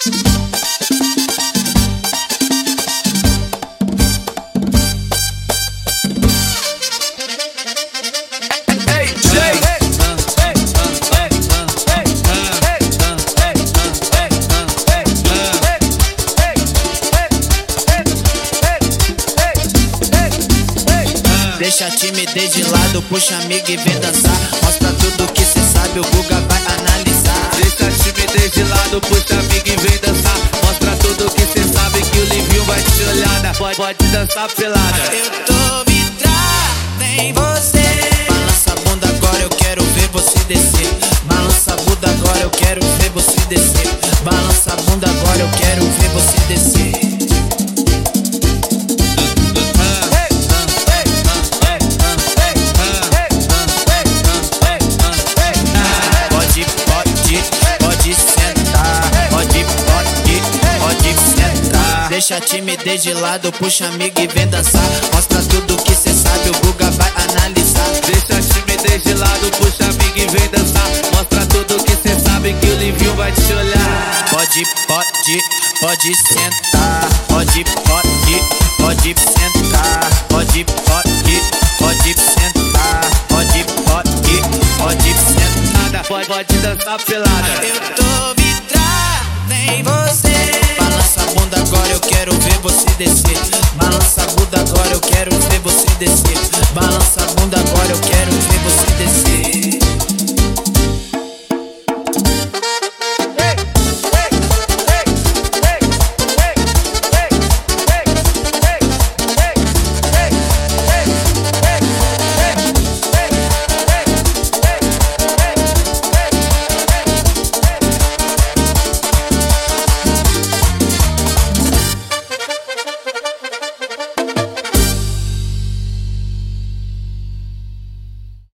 Deixa a timidez de lado, puxa amigo e vem dançar. Mostra tudo que cê sabe, o Guga vai analisar. Deixa a timidez de lado, puxa amigo e vem dançar. Mostra tudo que cê sabe que o Livinho vai te olhar. Pode dançar pelada. Eu tô vidrado em você. Balança a bunda agora, eu quero ver você descer. Balança a bunda agora, eu quero ver você descer. Balança a bunda agora, eu quero ver você descer. Deixa a timidez de lado, puxa amigo e vem dançar. Mostra tudo que cê sabe, o Guga vai analisar. Deixa a timidez de lado, puxa amigo e vem dançar. Mostra tudo que cê sabe que o Livinho vai te olhar. Pode sentar. Pode sentar. Pode sentar. Pode sentar. Pode dançar pelada. Eu tô vidrado em você. Balança a bunda agora, eu quero ver você descer. Balança a bunda agora, eu quero ver você descer. Balança a bunda agora, eu quero ver você descer.